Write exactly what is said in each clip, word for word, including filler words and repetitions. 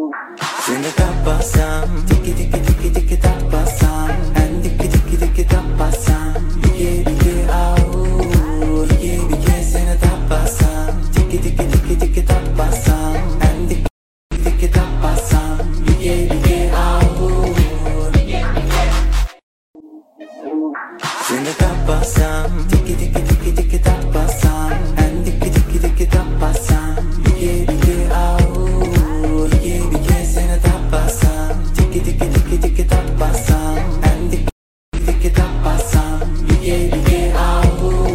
Sing a tapasam, tiki tiki tiki tiki tapasam, and tiki tiki tiki tapasam, bige bige au, bige bige sing a tapasam, tiki tiki tiki tiki tapasam, and tiki tiki tiki tapasam, bige bige au. Sing a tapasam, tiki tiki tiki tiki tapasam, and tiki tiki tiki tapasam, bige bige au. Tiki tiki tiki tiki tapasam, and tiki tiki tapasam, bige bige au.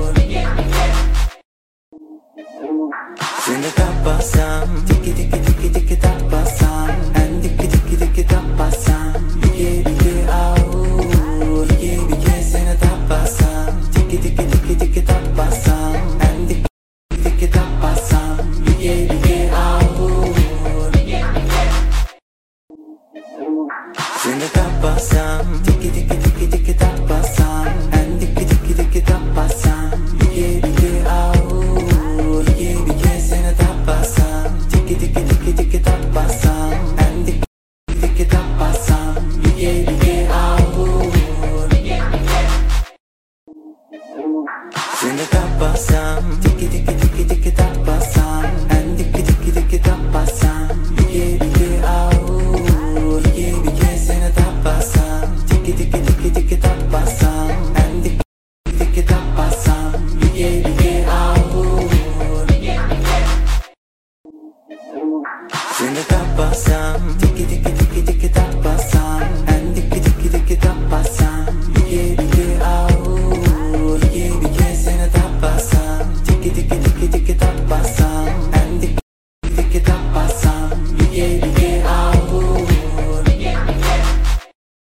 Sing a tapasam, tiki tiki tiki tiki tapasam, and tiki tiki tiki tapasam, bige bige au. Bige bige sing a tapasam, tiki tiki tiki tiki tapasam, and tiki tiki tapasam, bige bige au. Sing a tapasam, tiki tiki tiki tiki tapasam, and tiki tiki tiki tapasam, bige bige au. Bige bige sing a tapasam, tiki tiki tiki tiki tapasam, and tiki tiki tapasam, bige bige au. Sing a tapasam, tiki tiki tiki tiki tapasam, and tiki tiki tiki tapasam, bige bige au. Bige bige sing a tapasam, tiki tiki tiki tiki tapasam, and tiki tiki tapasam, bige bige au. Sing a tapasam, tiki tiki tiki tiki tapasam.